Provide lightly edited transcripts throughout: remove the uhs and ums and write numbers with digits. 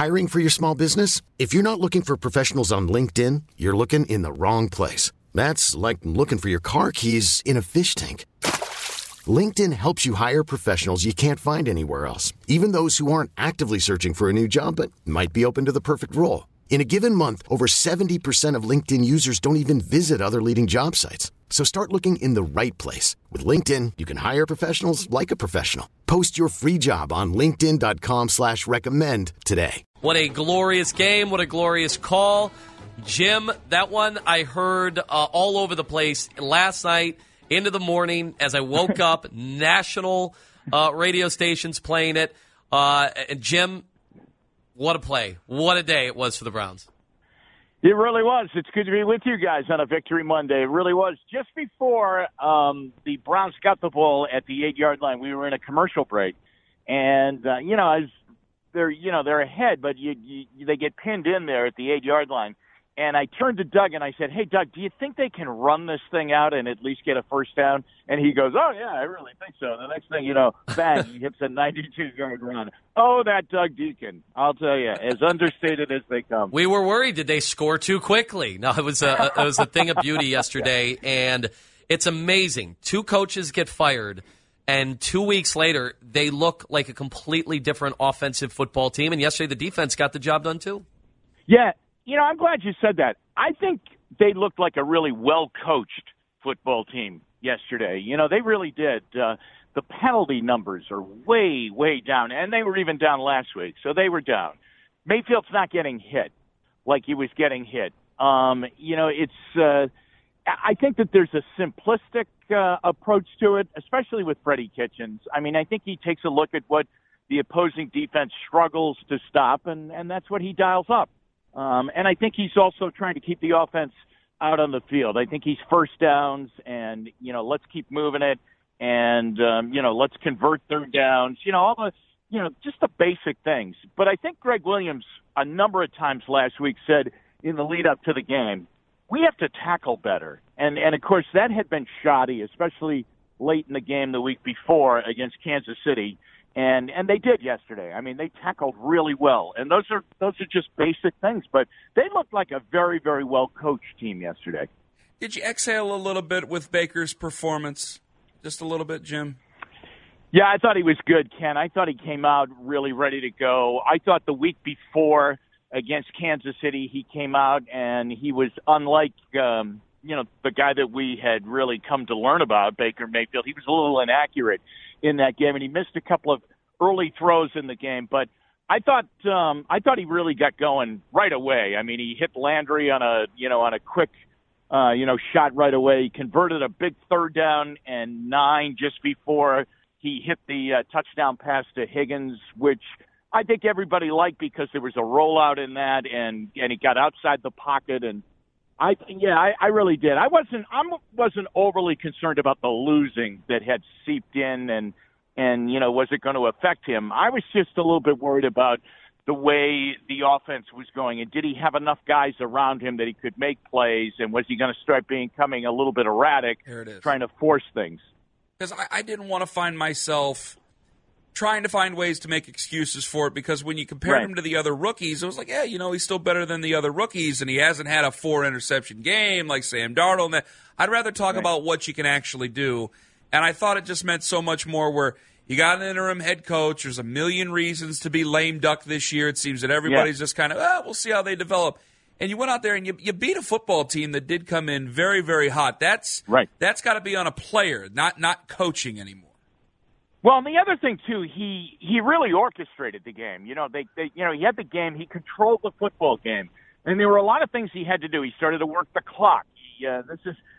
Hiring for your small business? If you're not looking for professionals on LinkedIn, you're looking in the wrong place. That's like looking for your car keys in a fish tank. LinkedIn helps you hire professionals you can't find anywhere else, even those who aren't actively searching for a new job but might be open to the perfect role. In a given month, over 70% of LinkedIn users don't even visit other leading job sites. So start looking in the right place. With LinkedIn, you can hire professionals like a professional. Post your free job on linkedin.com/recommend today. What a glorious game. What a glorious call. Jim, that one I heard all over the place last night into the morning as I woke up. National radio stations playing it. And Jim, what a play. What a day it was for the Browns. It really was. It's good to be with you guys on a Victory Monday. It really was. Just before the Browns got the ball at the 8-yard line, we were in a commercial break. And, as they're ahead, but they get pinned in there at the 8-yard line. And I turned to Doug and I said, "Hey, Doug, do you think they can run this thing out and at least get a first down?" And he goes, "Oh, yeah, I really think so." The next thing you know, bang, he hits a 92-yard run. Oh, that Doug Deacon, I'll tell you, as understated as they come. We were worried. Did they score too quickly? No, it was a thing of beauty yesterday, and it's amazing. 2 coaches get fired, and 2 weeks later, they look like a completely different offensive football team, and yesterday the defense got the job done too. Yeah. I'm glad you said that. I think they looked like a really well-coached football team yesterday. They really did. The penalty numbers are way, way down, and they were even down last week, so they were down. Mayfield's not getting hit like he was getting hit. I think that there's a simplistic approach to it, especially with Freddie Kitchens. I mean, I think he takes a look at what the opposing defense struggles to stop, and that's what he dials up. And I think he's also trying to keep the offense out on the field. I think he's first downs and, let's keep moving it and, let's convert third downs, all the, just the basic things. But I think Greg Williams a number of times last week said in the lead up to the game, we have to tackle better. And of course that had been shoddy, especially late in the game the week before against Kansas City. And they did yesterday. I mean, they tackled really well. And those are just basic things. But they looked like a very, very well-coached team yesterday. Did you exhale a little bit with Baker's performance? Just a little bit, Jim? Yeah, I thought he was good, Ken. I thought he came out really ready to go. I thought the week before against Kansas City, he came out and he was unlike, the guy that we had really come to learn about, Baker Mayfield. He was a little inaccurate in that game, and he missed a couple of early throws in the game. But I thought he really got going right away. I mean, he hit Landry on a quick, shot right away. He converted a big 3rd down and 9 just before he hit the touchdown pass to Higgins, which I think everybody liked because there was a rollout in that, and he got outside the pocket, and I really did. I wasn't overly concerned about the losing that had seeped in and was it going to affect him? I was just a little bit worried about the way the offense was going, and did he have enough guys around him that he could make plays, and was he going to start becoming a little bit erratic, trying to force things? Because I didn't want to find myself trying to find ways to make excuses for it, because when you compare him to the other rookies, it was like, yeah, he's still better than the other rookies, and he hasn't had a 4-interception game like Sam Darnold. And I'd rather talk about what you can actually do, and I thought it just meant so much more where you got an interim head coach. There's a million reasons to be lame duck this year. It seems that everybody's just kind of, we'll see how they develop. And you went out there and you beat a football team that did come in very, very hot. That's got to be on a player, not coaching anymore. Well, and the other thing too, he really orchestrated the game. He had the game. He controlled the football game, and there were a lot of things he had to do. He started to work the clock. This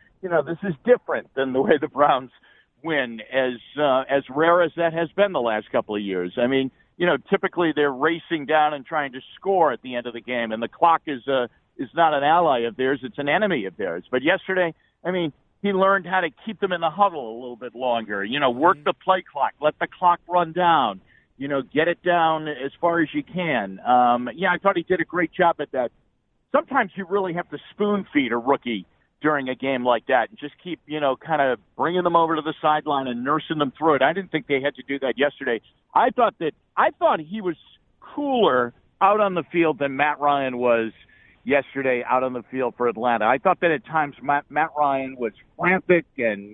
is different than the way the Browns win, as rare as that has been the last couple of years. I mean, typically they're racing down and trying to score at the end of the game, and the clock is not an ally of theirs; it's an enemy of theirs. But yesterday, I mean, he learned how to keep them in the huddle a little bit longer. Work the play clock, let the clock run down. Get it down as far as you can. I thought he did a great job at that. Sometimes you really have to spoon feed a rookie during a game like that and just keep, kind of bringing them over to the sideline and nursing them through it. I didn't think they had to do that yesterday. I thought he was cooler out on the field than Matt Ryan was yesterday out on the field for Atlanta. I thought that at times Matt Ryan was frantic and,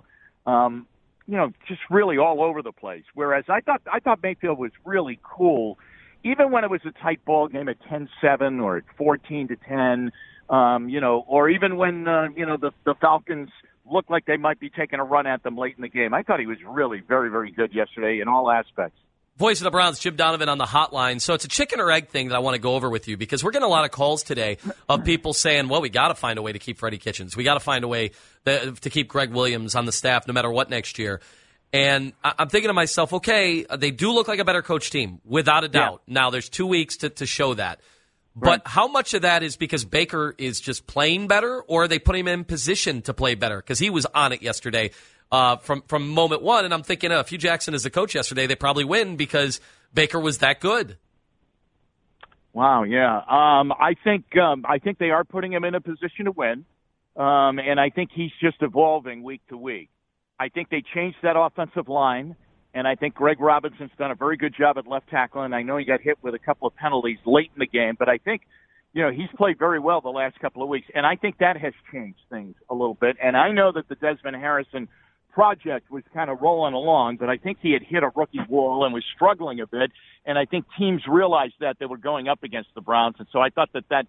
just really all over the place. Whereas I thought Mayfield was really cool, even when it was a tight ball game at 10-7 or at 14-10, or even when, the Falcons looked like they might be taking a run at them late in the game. I thought he was really very, very good yesterday in all aspects. Voice of the Browns, Jim Donovan on the hotline. So it's a chicken or egg thing that I want to go over with you because we're getting a lot of calls today of people saying, well, we got to find a way to keep Freddie Kitchens. We got to find a way to keep Greg Williams on the staff no matter what next year. And I'm thinking to myself, okay, they do look like a better coach team, without a doubt. Yeah. Now, there's 2 weeks to show that. But right. How much of that is because Baker is just playing better, or are they putting him in position to play better? Because he was on it yesterday from moment one, and I'm thinking if Hugh Jackson is the coach yesterday, they probably win because Baker was that good. Wow, yeah. I think they are putting him in a position to win, and I think he's just evolving week to week. I think they changed that offensive line, and I think Greg Robinson's done a very good job at left tackle, and I know he got hit with a couple of penalties late in the game, but I think, he's played very well the last couple of weeks, and I think that has changed things a little bit. And I know that the Desmond Harrison project was kind of rolling along, but I think he had hit a rookie wall and was struggling a bit, and I think teams realized that they were going up against the Browns, and so I thought that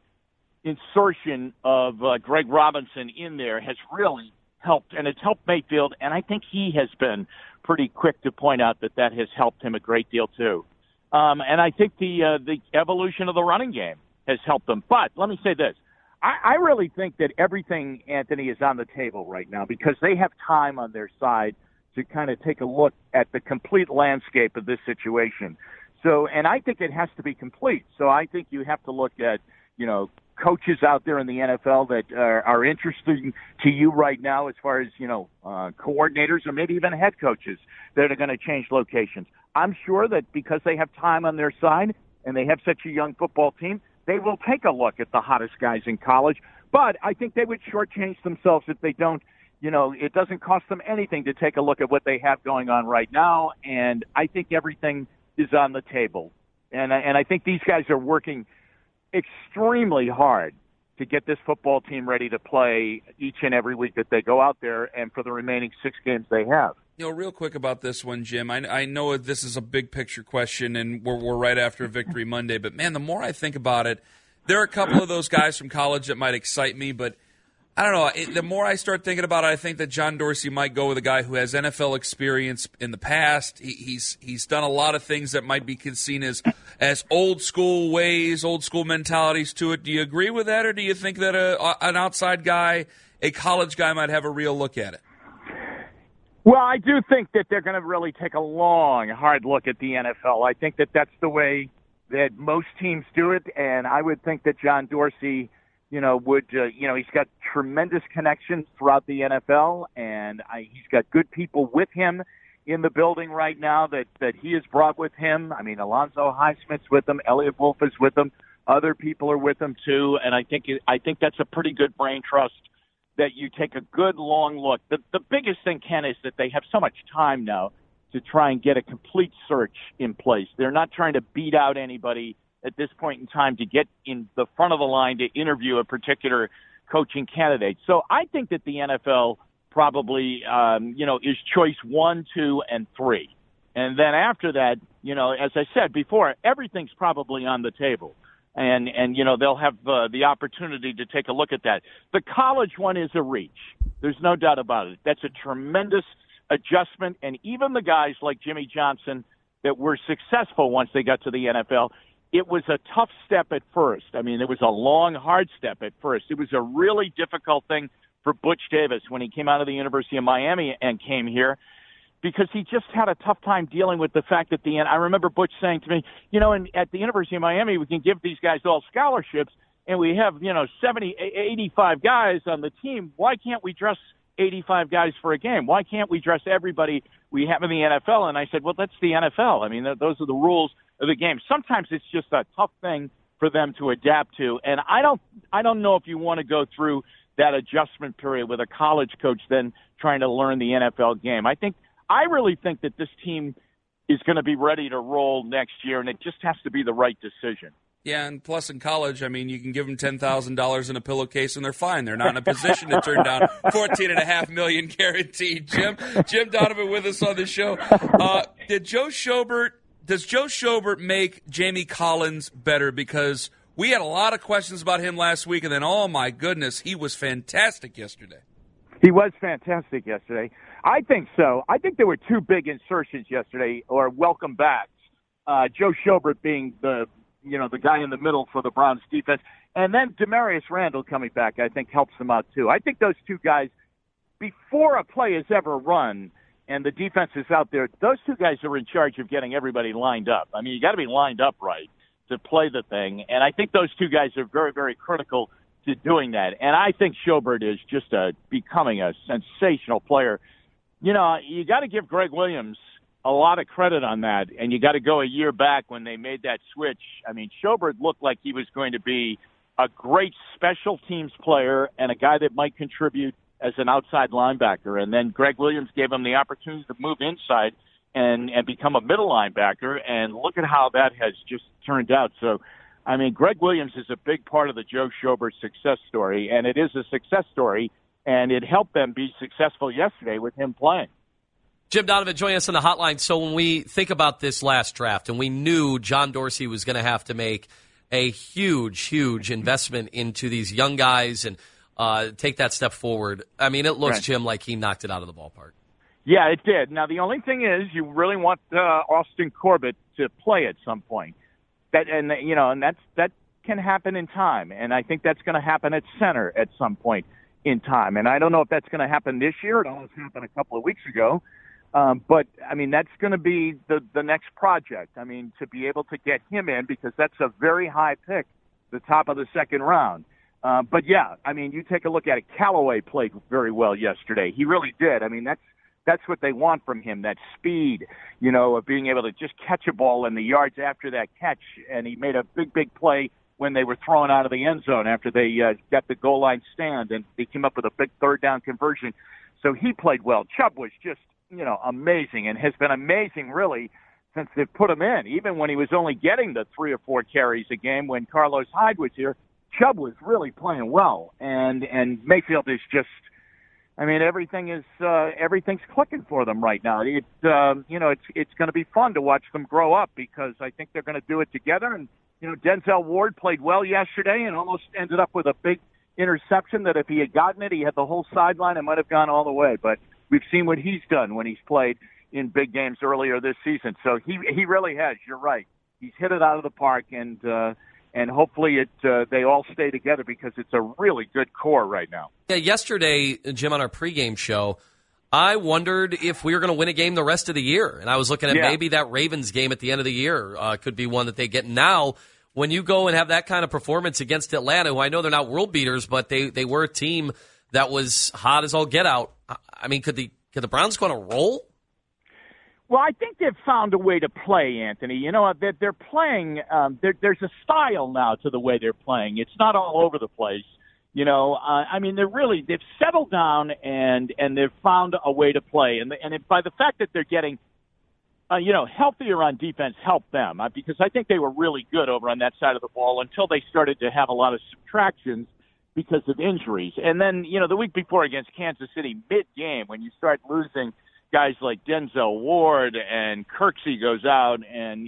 insertion of Greg Robinson in there has really helped, and it's helped Mayfield, and I think he has been pretty quick to point out that has helped him a great deal too. And I think the evolution of the running game has helped them. But let me say this. I really think that everything, Anthony, is on the table right now because they have time on their side to kind of take a look at the complete landscape of this situation. So, and I think it has to be complete. So I think you have to look at, coaches out there in the NFL that are interesting to you right now as far as, coordinators or maybe even head coaches that are going to change locations. I'm sure that because they have time on their side and they have such a young football team, they will take a look at the hottest guys in college. But I think they would shortchange themselves if they don't. It doesn't cost them anything to take a look at what they have going on right now. And I think everything is on the table. And I think these guys are working extremely hard to get this football team ready to play each and every week that they go out there and for the remaining 6 games they have. Real quick about this one, Jim. I know this is a big picture question, and we're right after Victory Monday, but, man, the more I think about it, there are a couple of those guys from college that might excite me, but I don't know. The more I start thinking about it, I think that John Dorsey might go with a guy who has NFL experience in the past. He's done a lot of things that might be seen as old school ways, old school mentalities to it. Do you agree with that, or do you think that an outside guy, a college guy, might have a real look at it? Well, I do think that they're going to really take a long, hard look at the NFL. I think that that's the way that most teams do it, and I would think that John Dorsey – he's got tremendous connections throughout the NFL, and he's got good people with him in the building right now that he has brought with him. I mean, Alonzo Highsmith's with him, Elliot Wolf is with him, other people are with him too, and I think that's a pretty good brain trust that you take a good long look. The biggest thing, Ken, is that they have so much time now to try and get a complete search in place. They're not trying to beat out anybody at this point in time to get in the front of the line to interview a particular coaching candidate. So I think that the NFL probably, is choice 1, 2, and 3. And then after that, as I said before, everything's probably on the table. And they'll have the opportunity to take a look at that. The college one is a reach. There's no doubt about it. That's a tremendous adjustment. And even the guys like Jimmy Johnson that were successful once they got to the NFL, it was a tough step at first. I mean, it was a long, hard step at first. It was a really difficult thing for Butch Davis when he came out of the University of Miami and came here because he just had a tough time dealing with the fact that I remember Butch saying to me, at the University of Miami, we can give these guys all scholarships and we have, 70, 85 guys on the team. Why can't we dress 85 guys for a game? Why can't we dress everybody we have in the NFL? And I said, well, that's the NFL. I mean, those are the rules of the game. Sometimes it's just a tough thing for them to adapt to. And I don't know if you want to go through that adjustment period with a college coach then trying to learn the NFL game. I really think that this team is going to be ready to roll next year, and it just has to be the right decision. Yeah, and plus in college, I mean, you can give them $10,000 in a pillowcase and they're fine. They're not in a position to turn down $14.5 million guaranteed. Jim Donovan with us on the show. Does Joe Schobert make Jamie Collins better? Because we had a lot of questions about him last week, and then, oh my goodness, he was fantastic yesterday. He was fantastic yesterday. I think so. I think there were two big insertions yesterday, or welcome backs. Joe Schobert being the guy in the middle for the Browns defense. And then Demarius Randall coming back, I think, helps them out, too. I think those two guys, before a play is ever run and the defense is out there, those two guys are in charge of getting everybody lined up. I mean, you got to be lined up right to play the thing. And I think those two guys are very, very critical to doing that. And I think Schobert is just becoming a sensational player. You know, you got to give Greg Williams a lot of credit on that, and you got to go a year back when they made that switch. I mean, Schobert looked like he was going to be a great special teams player and a guy that might contribute as an outside linebacker. And then Greg Williams gave him the opportunity to move inside and become a middle linebacker, and look at how that has just turned out. So, I mean, Greg Williams is a big part of the Joe Schobert success story, and it is a success story, and it helped them be successful yesterday with him playing. Jim Donovan joining us on the hotline. So when we think about this last draft, and we knew John Dorsey was going to have to make a huge, huge investment into these young guys and take that step forward, I mean, it looks, right, Jim, like he knocked it out of the ballpark. Yeah, it did. Now, the only thing is you really want Austin Corbett to play at some point. That can happen in time, and I think that's going to happen at center at some point in time. And I don't know if that's going to happen this year. It almost happened a couple of weeks ago. But, I mean, that's going to be the next project. I mean, to be able to get him in, because that's a very high pick, the top of the second round. But, yeah, I mean, you take a look at it. Callaway played very well yesterday. He really did. I mean, that's what they want from him, that speed, of being able to just catch a ball in the yards after that catch. And he made a big, big play when they were thrown out of the end zone after they got the goal line stand, and they came up with a big third down conversion. So he played well. Chubb was just amazing, and has been amazing really since they've put him in. Even when he was only getting the 3 or 4 carries a game when Carlos Hyde was here, Chubb was really playing well. And Mayfield is just, I mean, everything's clicking for them right now. It's going to be fun to watch them grow up, because I think they're going to do it together. And Denzel Ward played well yesterday and almost ended up with a big interception that if he had gotten it, he had the whole sideline and might have gone all the way. But we've seen what he's done when he's played in big games earlier this season. So he really has. You're right. He's hit it out of the park, and hopefully they all stay together, because it's a really good core right now. Yeah, yesterday, Jim, on our pregame show, I wondered if we were going to win a game the rest of the year. And I was looking at maybe that Ravens game at the end of the year could be one that they get. Now, when you go and have that kind of performance against Atlanta, who I know they're not world beaters, but they were a team that was hot as all get out. I mean, could the Browns go on a roll? Well, I think they've found a way to play, Anthony. They're playing. There's a style now to the way they're playing. It's not all over the place. I mean, they've settled down and they've found a way to play. And by the fact that they're getting, healthier on defense helped them, because I think they were really good over on that side of the ball until they started to have a lot of subtractions because of injuries. And then, the week before against Kansas City, mid-game, when you start losing guys like Denzel Ward and Kirksey goes out and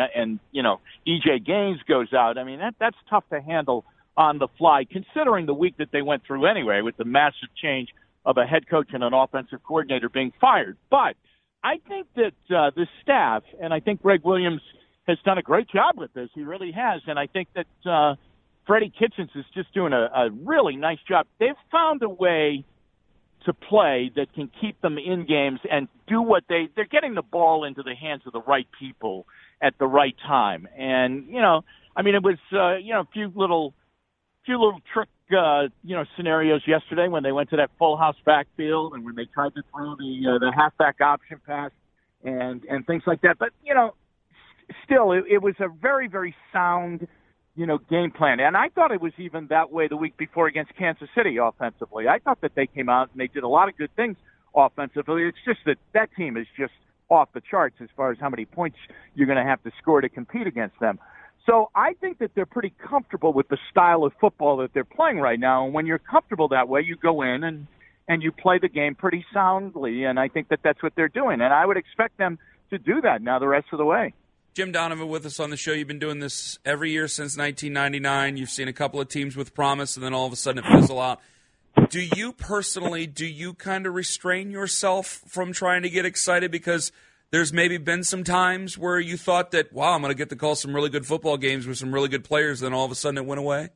E.J. Gaines goes out, I mean, that's tough to handle on the fly, considering the week that they went through anyway with the massive change of a head coach and an offensive coordinator being fired. But I think that the staff, and I think Greg Williams has done a great job with this. He really has. And I think that Freddie Kitchens is just doing a really nice job. They've found a way to play that can keep them in games and do what they're getting the ball into the hands of the right people at the right time. And, it was, a few little trick, scenarios yesterday when they went to that full house backfield and when they tried to throw the halfback option pass and things like that. But, still, it was a very, very sound, game plan. And I thought it was even that way the week before against Kansas City offensively. I thought that they came out and they did a lot of good things offensively. It's just that team is just off the charts as far as how many points you're going to have to score to compete against them. So I think that they're pretty comfortable with the style of football that they're playing right now. And when you're comfortable that way, you go in and you play the game pretty soundly. And I think that that's what they're doing. And I would expect them to do that now the rest of the way. Jim Donovan with us on the show. You've been doing this every year since 1999. You've seen a couple of teams with promise, and then all of a sudden it fizzle out. Do you kind of restrain yourself from trying to get excited? Because there's maybe been some times where you thought that, wow, I'm going to get to call some really good football games with some really good players, then all of a sudden it went away?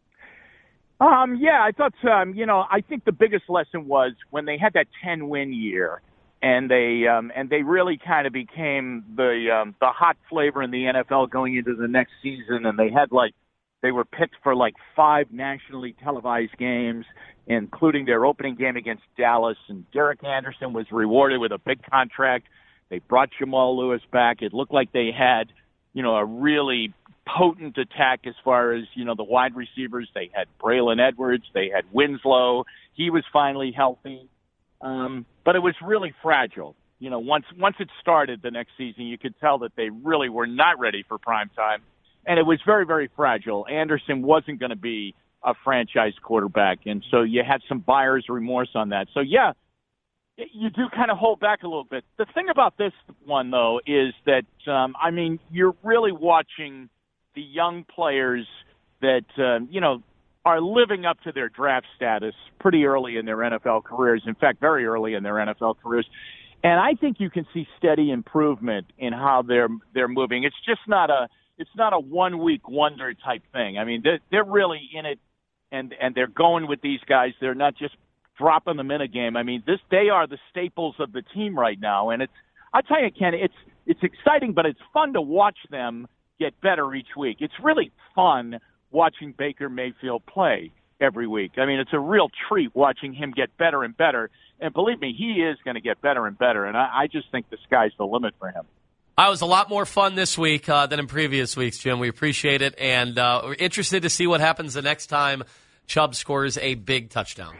Yeah, I thought, I think the biggest lesson was when they had that 10-win year, and they really kind of became the hot flavor in the NFL going into the next season, and they were picked for 5 nationally televised games, including their opening game against Dallas, and Derek Anderson was rewarded with a big contract. They brought Jamal Lewis back. It looked like they had, a really potent attack as far as, the wide receivers. They had Braylon Edwards. They had Winslow. He was finally healthy. But it was really fragile. Once it started the next season, you could tell that they really were not ready for prime time. And it was very, very fragile. Anderson wasn't going to be a franchise quarterback. And so you had some buyer's remorse on that. So, yeah, you do kind of hold back a little bit. The thing about this one, though, is that, you're really watching the young players that, are living up to their draft status pretty early in their NFL careers. In fact, very early in their NFL careers. And I think you can see steady improvement in how they're moving. It's just not a 1-week wonder type thing. They're really in it, and they're going with these guys. They're not just dropping them in a game. They are the staples of the team right now. And I tell you, Ken, it's exciting, but it's fun to watch them get better each week. It's really fun watching Baker Mayfield play every week. It's a real treat watching him get better and better. And believe me, he is going to get better and better. And I just think the sky's the limit for him. I was a lot more fun this week than in previous weeks, Jim. We appreciate it. And we're interested to see what happens the next time Chubb scores a big touchdown.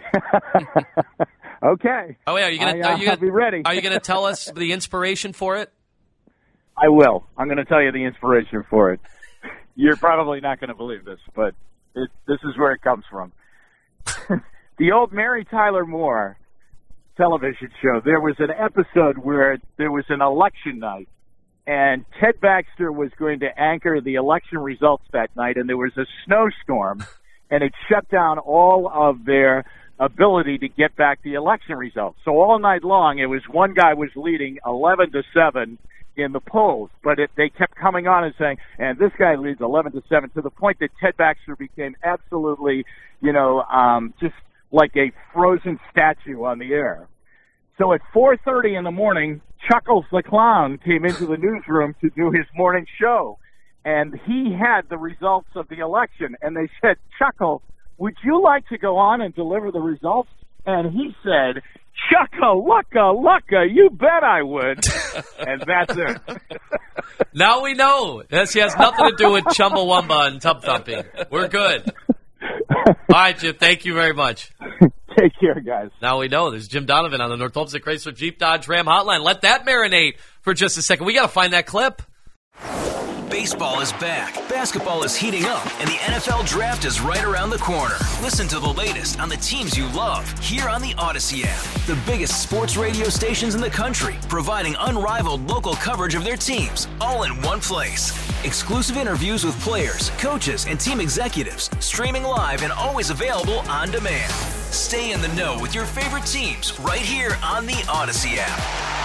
Okay. Oh, yeah. I'll be ready. Are you going to tell us the inspiration for it? I will. I'm going to tell you the inspiration for it. You're probably not going to believe this, but this is where it comes from. The old Mary Tyler Moore television show, there was an episode where there was an election night, and Ted Baxter was going to anchor the election results that night, and there was a snowstorm, and it shut down all of their ability to get back the election results. So all night long, it was one guy was leading 11-7 in the polls, but they kept coming on and saying, and this guy leads 11-7, to the point that Ted Baxter became absolutely, just like a frozen statue on the air. So at 4:30 in the morning, Chuckles the Clown came into the newsroom to do his morning show, and he had the results of the election, and they said, Chuckle, would you like to go on and deliver the results? And he said, Chucka-lucka-lucka, you bet I would. And that's it. Now we know. This has nothing to do with Chumbawamba and tub thumping. We're good. All right, Jim, thank you very much. Take care, guys. Now we know. There's Jim Donovan on the North Olmsted Chrysler Jeep Dodge Ram hotline. Let that marinate for just a second. We got to find that clip. Baseball is back, basketball is heating up, and the NFL Draft is right around the corner. Listen to the latest on the teams you love here on the Odyssey app. The biggest sports radio stations in the country, providing unrivaled local coverage of their teams, all in one place. Exclusive interviews with players, coaches, and team executives, streaming live and always available on demand. Stay in the know with your favorite teams right here on the Odyssey app.